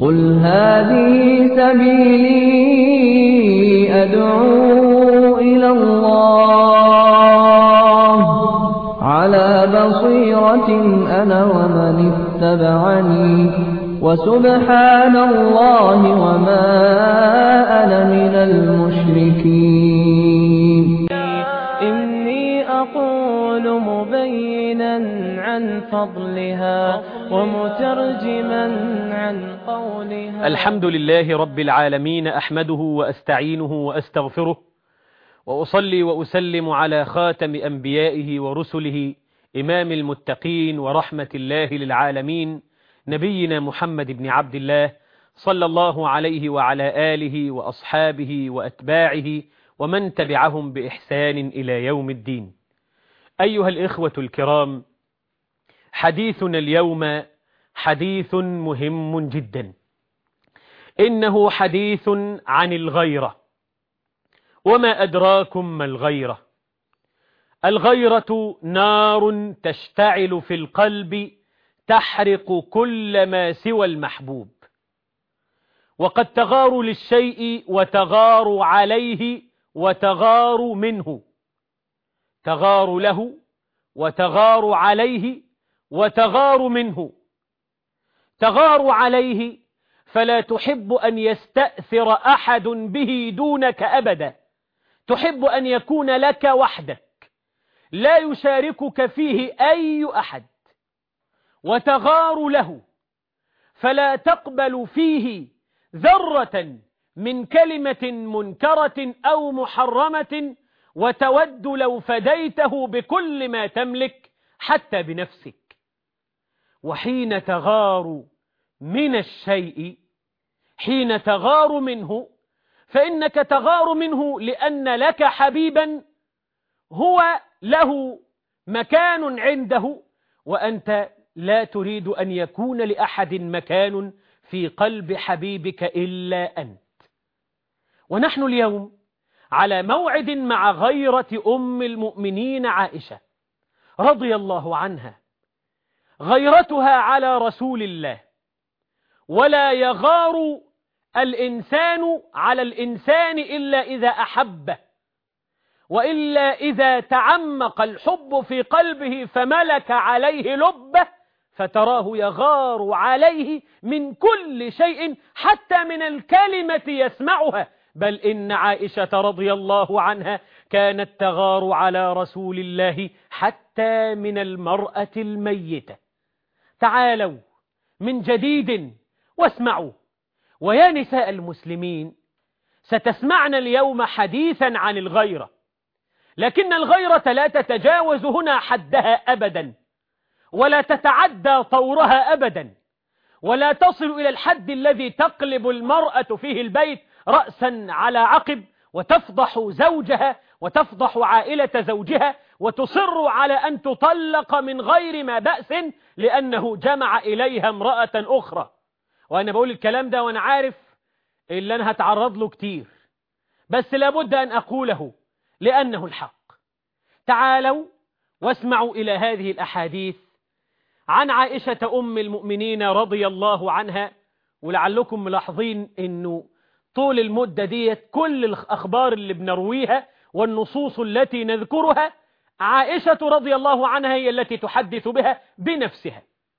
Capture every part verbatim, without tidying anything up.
قل هذه سبيلي أدعو إلى الله على بصيرة أنا ومن اتبعني وسبحان الله وما أنا من المشركين. إني أقول مبينا عن فضلها ومترجما عن قولها. الحمد لله رب العالمين، أحمده وأستعينه وأستغفره، وأصلي وأسلم على خاتم أنبيائه ورسله إمام المتقين ورحمة الله للعالمين، نبينا محمد بن عبد الله صلى الله عليه وعلى آله وأصحابه وأتباعه ومن تبعهم بإحسان إلى يوم الدين. أيها الإخوة الكرام، حديثنا اليوم حديث مهم جدا، إنه حديث عن الغيرة. وما أدراكم ما الغيرة؟ الغيرة نار تشتعل في القلب تحرق كل ما سوى المحبوب، وقد تغار للشيء وتغار عليه وتغار منه، تغار له وتغار عليه وتغار منه. تغار عليه فلا تحب أن يستأثر أحد به دونك أبدا، تحب أن يكون لك وحدك لا يشاركك فيه أي أحد. وتغار له فلا تقبل فيه ذرة من كلمة منكرة أو محرمة، وتود لو فديته بكل ما تملك حتى بنفسك. وحين تغار من الشيء، حين تغار منه، فإنك تغار منه لأن لك حبيبا هو له مكان عنده، وأنت لا تريد أن يكون لأحد مكان في قلب حبيبك إلا أنت. ونحن اليوم على موعد مع غيرة أم المؤمنين عائشة رضي الله عنها، غيرتها على رسول الله. ولا يغار الإنسان على الإنسان إلا إذا أحبه، وإلا إذا تعمق الحب في قلبه فملك عليه لبه فتراه يغار عليه من كل شيء، حتى من الكلمة يسمعها. بل إن عائشة رضي الله عنها كانت تغار على رسول الله حتى من المرأة الميتة. تعالوا من جديد واسمعوا. ويا نساء المسلمين، ستسمعن اليوم حديثا عن الغيرة، لكن الغيرة لا تتجاوز هنا حدها أبدا، ولا تتعدى طورها أبدا، ولا تصل إلى الحد الذي تقلب المرأة فيه البيت رأسا على عقب، وتفضح زوجها وتفضح عائلة زوجها، وتصر على أن تطلق من غير ما بأس لأنه جمع إليها امرأة أخرى. وأنا بقول الكلام ده وأنا عارف إلا أنا هتعرض له كتير، بس لابد أن أقوله لأنه الحق. تعالوا واسمعوا إلى هذه الأحاديث عن عائشة أم المؤمنين رضي الله عنها. ولعلكم ملاحظين أنه طول المدة دي كل الأخبار اللي بنرويها والنصوص التي نذكرها عائشة رضي الله عنها هي التي تحدث بها بنفسها.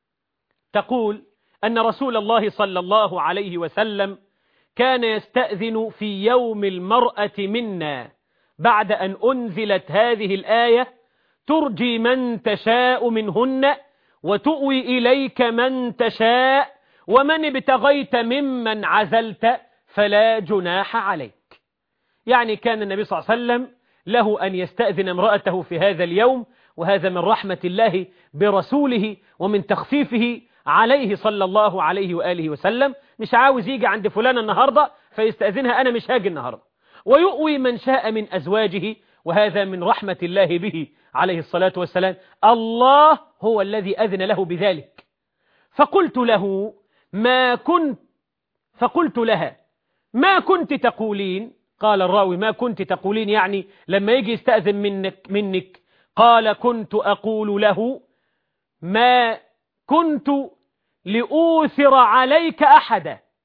تقول أن رسول الله صلى الله عليه وسلم كان يستأذن في يوم المرأة منا بعد أن أنزلت هذه الآية: ترجي من تشاء منهن وتؤوي إليك من تشاء ومن ابتغيت ممن عزلت فلا جناح عليك. يعني كان النبي صلى الله عليه وسلم له أن يستأذن امرأته في هذا اليوم، وهذا من رحمة الله برسوله ومن تخفيفه عليه صلى الله عليه وآله وسلم. مش عاوز يجي عند فلان النهاردة فيستأذنها، أنا مش هاجي النهاردة. ويؤوي من شاء من أزواجه، وهذا من رحمة الله به عليه الصلاة والسلام. الله هو الذي أذن له بذلك. فقلت له ما كنت فقلت لها ما كنت تقولين؟ قال الراوي ما كنت تقولين، يعني لما يجي يستأذن منك منك قال كنت أقول له ما كنت لأوثر عليك أحدا،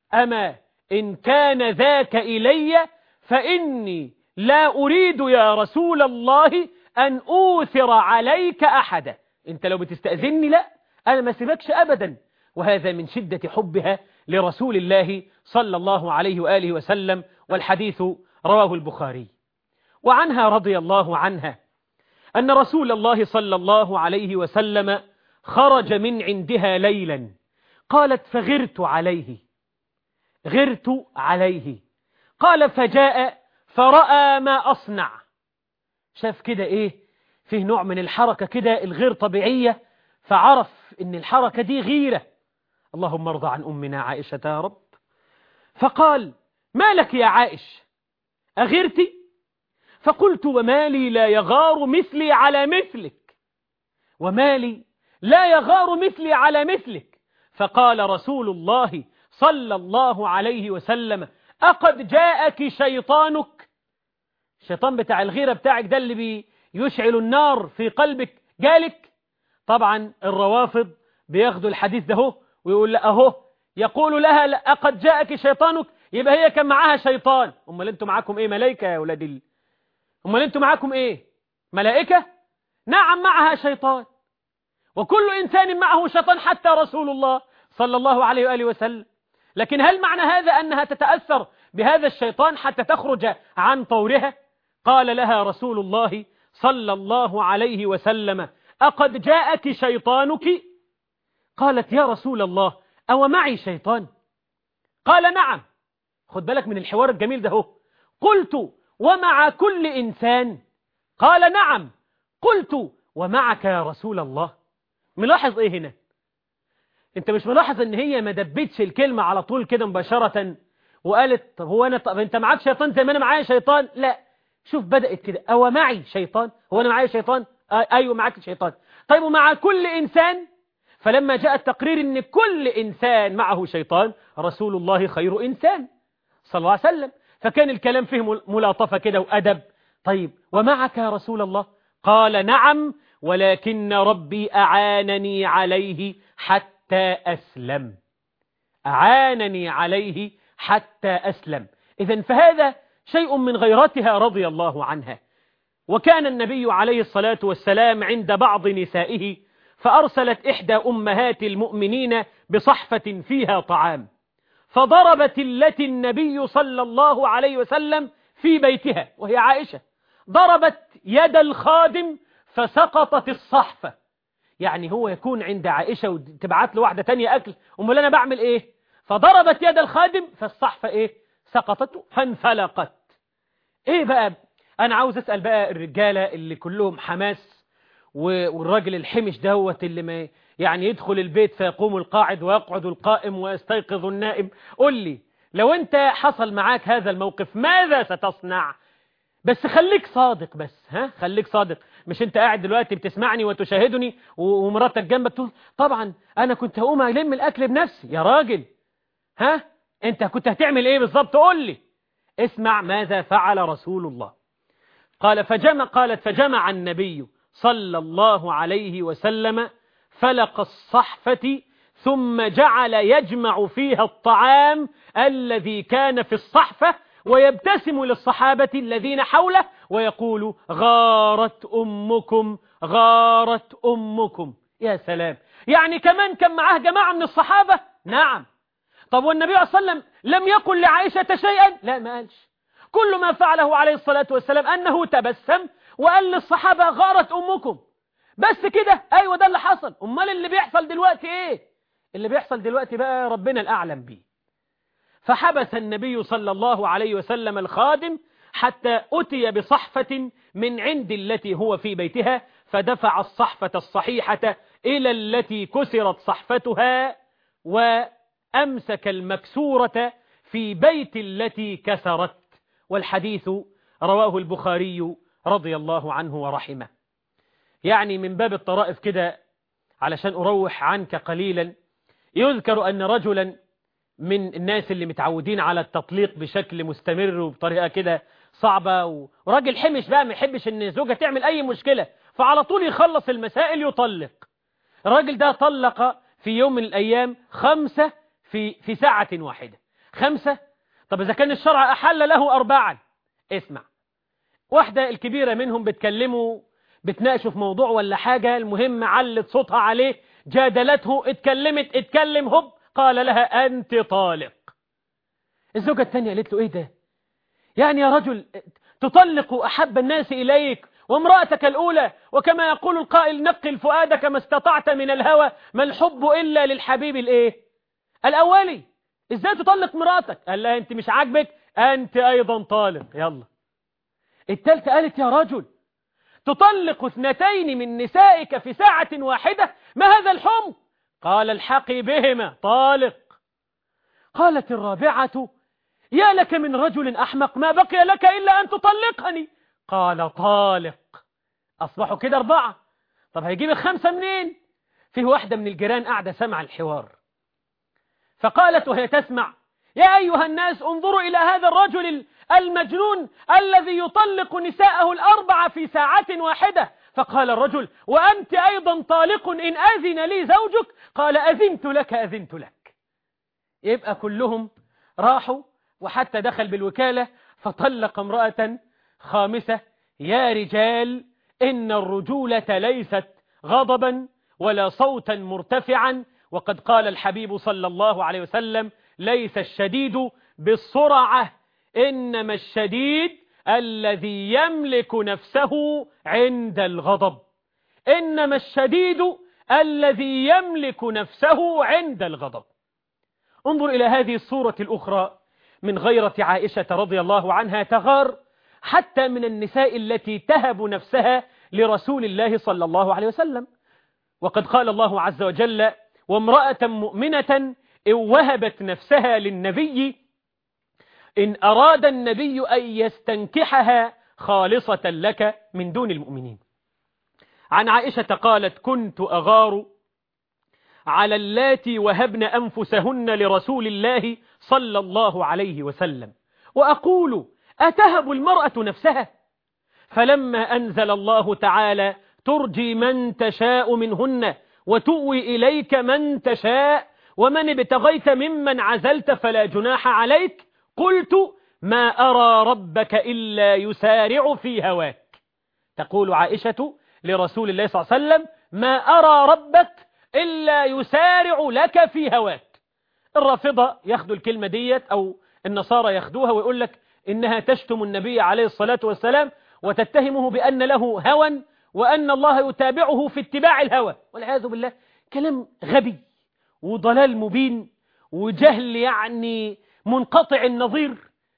أما إن كان ذاك إلي فإني لا أريد يا رسول الله أن أوثر عليك أحدا. أنت لو بتستأذني لا، أنا ما سيبكش أبدا. وهذا من شدة حبها لرسول الله صلى الله عليه وآله وسلم، والحديث رواه البخاري. وعنها رضي الله عنها أن رسول الله صلى الله عليه وسلم خرج من عندها ليلا، قالت فغرت عليه غرت عليه قال فجاء فرأى ما أصنع، شاف كده إيه فيه نوع من الحركة كده الغير طبيعية، فعرف إن الحركة دي غيرة. اللهم ارضى عن أمنا عائشة يا رب. فقال ما لك يا عائش أغرتي؟ فقلت ومالي لا يغار مثلي على مثلك، ومالي لا يغار مثلي على مثلك. فقال رسول الله صلى الله عليه وسلم أقد جاءك شيطانك؟ الشيطان بتاع الغيرة بتاعك ده اللي بيشعل النار في قلبك جالك؟ طبعا الروافض بياخدوا الحديث ده هو ويقول لا أهو يقول لها أقد جاءك شيطانك، يبقى هي كان معاها شيطان. أمال أنتم معاكم إيه؟ ملائكة يا أولاد ال... أمال أنتم معاكم إيه؟ ملائكة؟ نعم معها شيطان، وكل إنسان معه شيطان حتى رسول الله صلى الله عليه وآله وسلم. لكن هل معنى هذا أنها تتأثر بهذا الشيطان حتى تخرج عن طورها؟ قال لها رسول الله صلى الله عليه وسلم أقد جاءك شيطانك؟ قالت يا رسول الله أو معي شيطان؟ قال نعم. خد بالك من الحوار الجميل ده هو. قلت ومع كل إنسان؟ قال نعم. قلت ومعك يا رسول الله؟ ملاحظ إيه هنا؟ أنت مش ملاحظ إن هي ما دبتش الكلمة على طول كده مباشرة وقالت طب هو أنا طب أنت معاك شيطان زي ما أنا معايا شيطان؟ لا، شوف بدأت كده أو معي شيطان؟ هو أنا معايا شيطان؟ آه أيوة معاك شيطان. طيب ومع كل إنسان؟ فلما جاء التقرير إن كل إنسان معه شيطان، رسول الله خير إنسان صلى الله عليه وسلم، فكان الكلام فيه ملاطفة كده وأدب. طيب ومعك يا رسول الله؟ قال نعم، ولكن ربي أعانني عليه حتى أسلم. أعانني عليه حتى أسلم. إذن فهذا شيء من غيرتها رضي الله عنها. وكان النبي عليه الصلاة والسلام عند بعض نسائه، فأرسلت إحدى أمهات المؤمنين بصحفة فيها طعام، فضربت التي النبي صلى الله عليه وسلم في بيتها وهي عائشة، ضربت يد الخادم فسقطت الصحفة. يعني هو يكون عند عائشة وتبعت له واحدة تانية أكل، أمال أنا بعمل إيه؟ فضربت يد الخادم فالصحفة إيه؟ سقطت فانفلقت. إيه بقى؟ أنا عاوز أسأل بقى الرجالة اللي كلهم حماس والراجل الحمش دوت اللي ما يعني يدخل البيت فيقوم القاعد ويقعد القائم ويستيقظ النائم، قل لي لو أنت حصل معاك هذا الموقف ماذا ستصنع؟ بس خليك صادق، بس ها خليك صادق. مش انت قاعد دلوقتي بتسمعني وتشاهدني ومراتك جنبك تقول طبعا انا كنت هقوم الم الاكل بنفسي. يا راجل ها انت كنت هتعمل ايه بالظبط؟ قول لي. اسمع ماذا فعل رسول الله. قال فجمع قالت فجمع النبي صلى الله عليه وسلم فلق الصحفة ثم جعل يجمع فيها الطعام الذي كان في الصحفة ويبتسم للصحابة الذين حوله ويقول غارت أمكم غارت أمكم. يا سلام، يعني كمان كان معاه جماعة من الصحابة؟ نعم. طب والنبي صلى الله عليه وسلم لم يقل لعائشة شيئا؟ لا ما قالش. كل ما فعله عليه الصلاة والسلام أنه تبسم وقال للصحابة غارت أمكم، بس كده. أيوة ده اللي حصل. أمال اللي بيحصل دلوقتي إيه؟ اللي بيحصل دلوقتي بقى ربنا الأعلم بيه. فحبس النبي صلى الله عليه وسلم الخادم حتى أتي بصحفة من عند التي هو في بيتها، فدفع الصحفة الصحيحة إلى التي كسرت صحفتها وأمسك المكسورة في بيت التي كسرت. والحديث رواه البخاري رضي الله عنه ورحمه. يعني من باب الطرائف كده علشان أروح عنك قليلا، يذكر أن رجلا من الناس اللي متعودين على التطليق بشكل مستمر وبطريقة كده صعبة، وراجل حمش بقى ما يحبش ان زوجة تعمل اي مشكلة، فعلى طول يخلص المسائل يطلق. الراجل ده طلق في يوم من الايام خمسة في في ساعة واحدة، خمسة؟ طب إذا كان الشرع أحل له أربعا. اسمع، واحدة الكبيرة منهم بتكلمه، بتناقشه في موضوع ولا حاجة، المهم علت صوتها عليه، جادلته، اتكلمت اتكلم هب قال لها أنت طالق. الزوجة الثانية قالت له إيه ده؟ يعني يا رجل تطلق أحب الناس إليك وامرأتك الأولى، وكما يقول القائل نقل فؤادك ما استطعت من الهوى، ما الحب إلا للحبيب الإيه؟ الأولي. إزاي تطلق مرأتك؟ قال لها أنت مش عاجبك، أنت أيضا طالق، يلا. الثالثة قالت يا رجل تطلق اثنتين من نسائك في ساعة واحدة، ما هذا الحمق؟ قال الحقي بهما، طالق. قالت الرابعة يا لك من رجل أحمق، ما بقي لك إلا أن تطلقني. قال طالق. أصبحوا كده أربعة. طب هيجيب الخمسة منين؟ فيه واحدة من الجيران قاعدة سمع الحوار، فقالت وهي تسمع يا أيها الناس انظروا إلى هذا الرجل المجنون الذي يطلق نساءه الأربعة في ساعة واحدة. فقال الرجل وأنت أيضا طالق إن أذن لي زوجك. قال أذنت لك أذنت لك. يبقى كلهم راحوا، وحتى دخل بالوكالة فطلق امرأة خامسة. يا رجال إن الرجولة ليست غضبا ولا صوتا مرتفعا، وقد قال الحبيب صلى الله عليه وسلم ليس الشديد بالسرعة، إنما الشديد الذي يملك نفسه عند الغضب. إنما الشديد الذي يملك نفسه عند الغضب. انظر إلى هذه الصورة الأخرى من غيرة عائشة رضي الله عنها، تغار حتى من النساء التي تهب نفسها لرسول الله صلى الله عليه وسلم. وقد قال الله عز وجل وامرأة مؤمنة إن وهبت نفسها للنبي إن أراد النبي أن يستنكحها خالصة لك من دون المؤمنين. عن عائشة قالت كنت أغار على اللاتي وهبن أنفسهن لرسول الله صلى الله عليه وسلم، وأقول أتهب المرأة نفسها؟ فلما أنزل الله تعالى ترجي من تشاء منهن وتؤوي إليك من تشاء ومن ابتغيت ممن عزلت فلا جناح عليك، قلت ما أرى ربك إلا يسارع في هواك. تقول عائشة لرسول الله صلى الله عليه وسلم ما أرى ربك إلا يسارع لك في هواك. الرافضة ياخدوا الكلمة ديت أو النصارى ياخدوها ويقول لك إنها تشتم النبي عليه الصلاة والسلام وتتهمه بأن له هوى وأن الله يتابعه في اتباع الهوى، والعياذ بالله. كلام غبي وضلال مبين وجهل يعني منقطع النظير.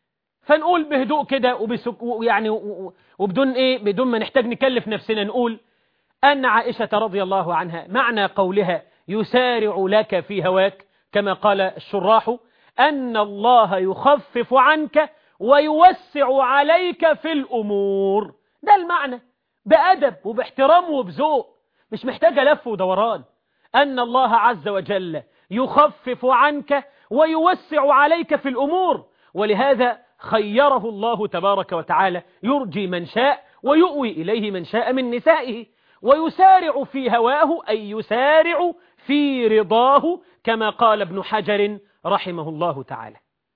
فنقول بهدوء كده ويعني وبدون إيه بدون ما نحتاج نكلف نفسنا، نقول أن عائشة رضي الله عنها معنى قولها يسارع لك في هواك كما قال الشراح أن الله يخفف عنك ويوسع عليك في الأمور. ده المعنى، بأدب وباحترام وبذوق، مش محتاجة لف ودوران. أن الله عز وجل يخفف عنك ويوسع عليك في الأمور، ولهذا خيره الله تبارك وتعالى يرجي من شاء ويؤوي إليه من شاء من نسائه، ويسارع في هواه أي يسارع في رضاه كما قال ابن حجر رحمه الله تعالى.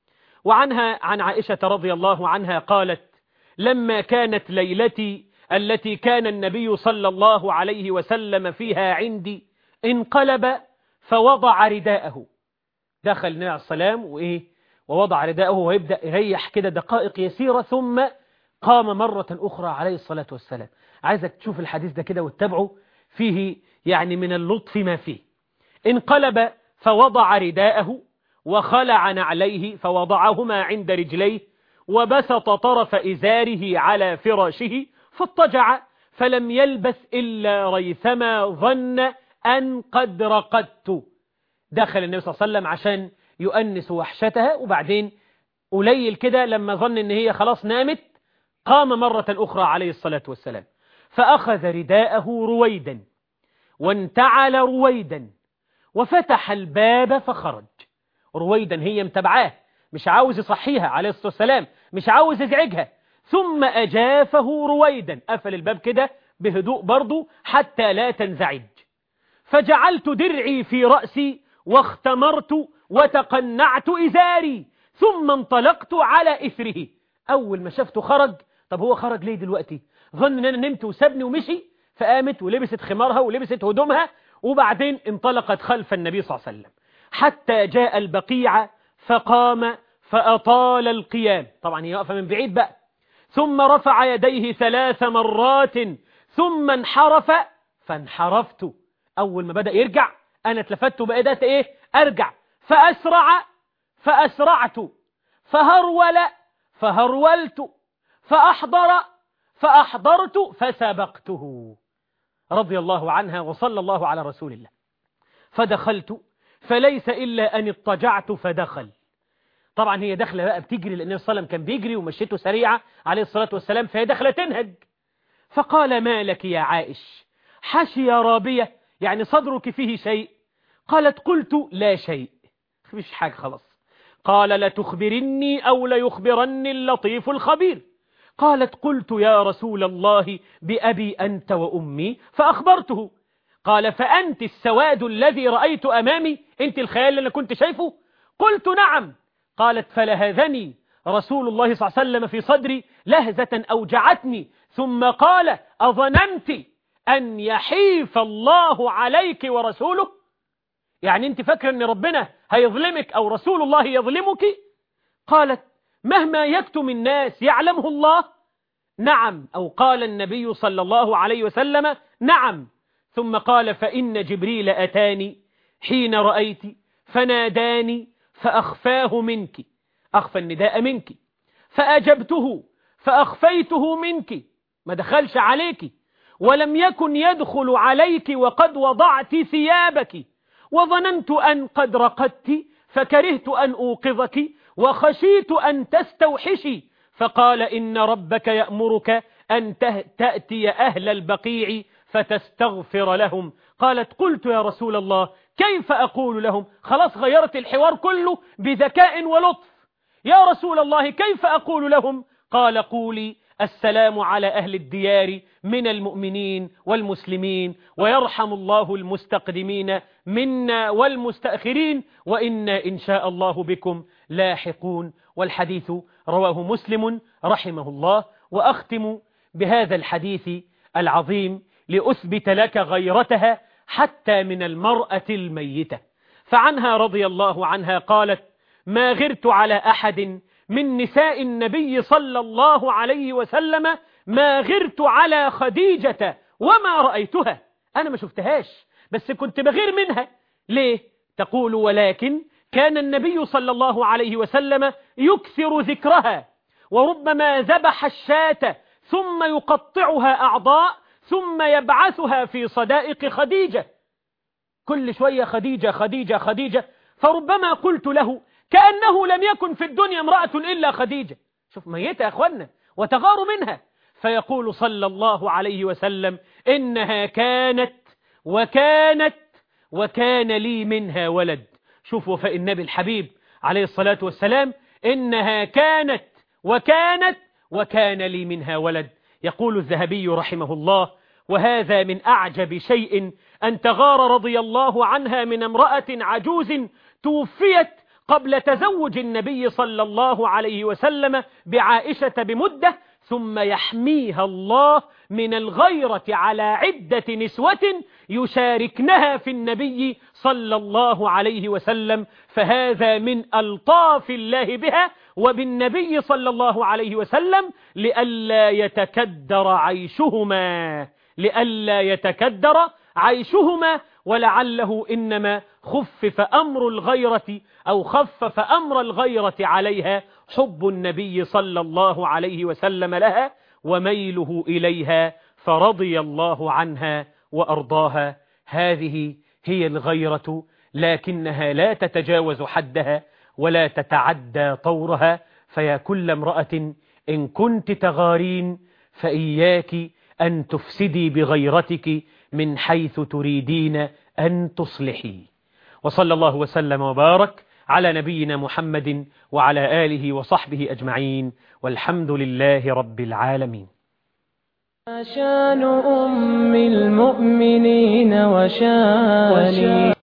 وعنها عن عائشة رضي الله عنها قالت لما كانت ليلتي التي كان النبي صلى الله عليه وسلم فيها عندي انقلب فوضع رداءه. دخل النبي عليه السلام وإيه ووضع رداءه ويبدأ يريح كده دقائق يسيرة ثم قام مرة أخرى عليه الصلاة والسلام. عايزك تشوف الحديث ده كده واتبعه، فيه يعني من اللطف ما فيه. انقلب فوضع رداءه وخلع نعليه فوضعهما عند رجليه وبسط طرف إزاره على فراشه فاضطجع فلم يلبث إلا ريثما ظن أن قد رقدت. دخل النبي صلى الله عليه وسلم عشان يؤنس وحشتها، وبعدين قليل كده لما ظن ان هي خلاص نامت قام مرة أخرى عليه الصلاة والسلام فأخذ رداءه رويدا وانتعل رويدا وفتح الباب فخرج. رويدا هي متبعاه، مش عاوز يصحيها عليه الصلاة والسلام، مش عاوز يزعجها. ثم أجافه رويدا، قفل الباب كده بهدوء برضو حتى لا تنزعج. فجعلت درعي في رأسي واختمرت وتقنعت إزاري ثم انطلقت على إثره. أول ما شفته خرج. طب هو خرج ليه دلوقتي؟ ظن أن أنا نمت وسابني ومشي، فقامت ولبست خمارها ولبست هدومها، وبعدين انطلقت خلف النبي صلى الله عليه وسلم حتى جاء البقيع فقام فأطال القيام. طبعا هي واقفة من بعيد بقى. ثم رفع يديه ثلاث مرات ثم انحرف فانحرفت. أول ما بدأ يرجع أنا اتلفت وبقيت إيه؟ أرجع. فأسرع فأسرعت، فهرول فهرولت، فأحضر فأحضرت، فسبقته رضي الله عنها وصلى الله على رسول الله. فدخلت فليس إلا أن اضطجعت فدخل. طبعا هي دخلة بقى بتجري، لأن النبي صلى الله عليه وسلم كان بيجري ومشيته سريعة عليه الصلاة والسلام، فهي دخلة تنهج. فقال ما لك يا عائش؟ حشي رابية، يعني صدرك فيه شيء؟ قالت قلت لا شيء، مش حاجة خلاص. قال لتخبرني أو ليخبرني اللطيف الخبير. قالت قلت يا رسول الله بأبي أنت وأمي، فأخبرته. قال فأنت السواد الذي رأيت أمامي؟ أنت الخيال اللي أنا كنت شايفه؟ قلت نعم. قالت فلهذني رسول الله صلى الله عليه وسلم في صدري لهزة أوجعتني، ثم قال أظننت أن يحيف الله عليك ورسوله؟ يعني أنت فاكرة أن ربنا هيظلمك أو رسول الله يظلمك؟ قالت مهما يكتم الناس يعلمه الله؟ نعم. أو قال النبي صلى الله عليه وسلم نعم. ثم قال فإن جبريل أتاني حين رأيت فناداني فأخفاه منك، أخفى النداء منك، فأجبته فأخفيته منك، ما دخلش عليك، ولم يكن يدخل عليك وقد وضعت ثيابك، وظننت أن قد رقدت فكرهت أن أوقظك وخشيت أن تستوحشي. فقال إن ربك يأمرك أن تأتي أهل البقيع فتستغفر لهم. قالت قلت يا رسول الله كيف أقول لهم؟ خلاص غيرت الحوار كله بذكاء ولطف. يا رسول الله كيف أقول لهم؟ قال قولي السلام على أهل الديار من المؤمنين والمسلمين، ويرحم الله المستقدمين منا والمستأخرين، وإنا إن شاء الله بكم لاحقون. والحديث رواه مسلم رحمه الله. وأختم بهذا الحديث العظيم لأثبت لك غيرتها حتى من المرأة الميتة. فعنها رضي الله عنها قالت ما غرت على أحد من نساء النبي صلى الله عليه وسلم ما غرت على خديجة وما رأيتها. أنا ما شفتهاش بس كنت بغير منها. ليه؟ تقول ولكن كان النبي صلى الله عليه وسلم يكثر ذكرها، وربما ذبح الشاة ثم يقطعها أعضاء ثم يبعثها في صدائق خديجة، كل شوية خديجة خديجة خديجة. فربما قلت له كأنه لم يكن في الدنيا امرأة إلا خديجة. شوف ميتة يا أخوانا وتغار منها. فيقول صلى الله عليه وسلم إنها كانت وكانت وكان لي منها ولد. شوف وفاء النبي الحبيب عليه الصلاة والسلام، إنها كانت وكانت وكان لي منها ولد. يقول الذهبي رحمه الله وهذا من أعجب شيء أن تغار رضي الله عنها من امرأة عجوز توفيت قبل تزوج النبي صلى الله عليه وسلم بعائشة بمدة، ثم يحميها الله من الغيرة على عدة نسوة يشاركنها في النبي صلى الله عليه وسلم. فهذا من ألطاف الله بها وبالنبي صلى الله عليه وسلم لئلا يتكدر عيشهما لئلا يتكدر عيشهما ولعله إنما خفف أمر الغيرة أو خفف أمر الغيرة عليها حب النبي صلى الله عليه وسلم لها وميله إليها، فرضي الله عنها وأرضاها. هذه هي الغيرة، لكنها لا تتجاوز حدها ولا تتعدى طورها. فيا كل امرأة إن كنت تغارين فإياك أن تفسدي بغيرتك من حيث تريدين أن تصلحي. وصلى الله وسلم وبارك على نبينا محمد وعلى آله وصحبه أجمعين، والحمد لله رب العالمين. شان أم المؤمنين وشاني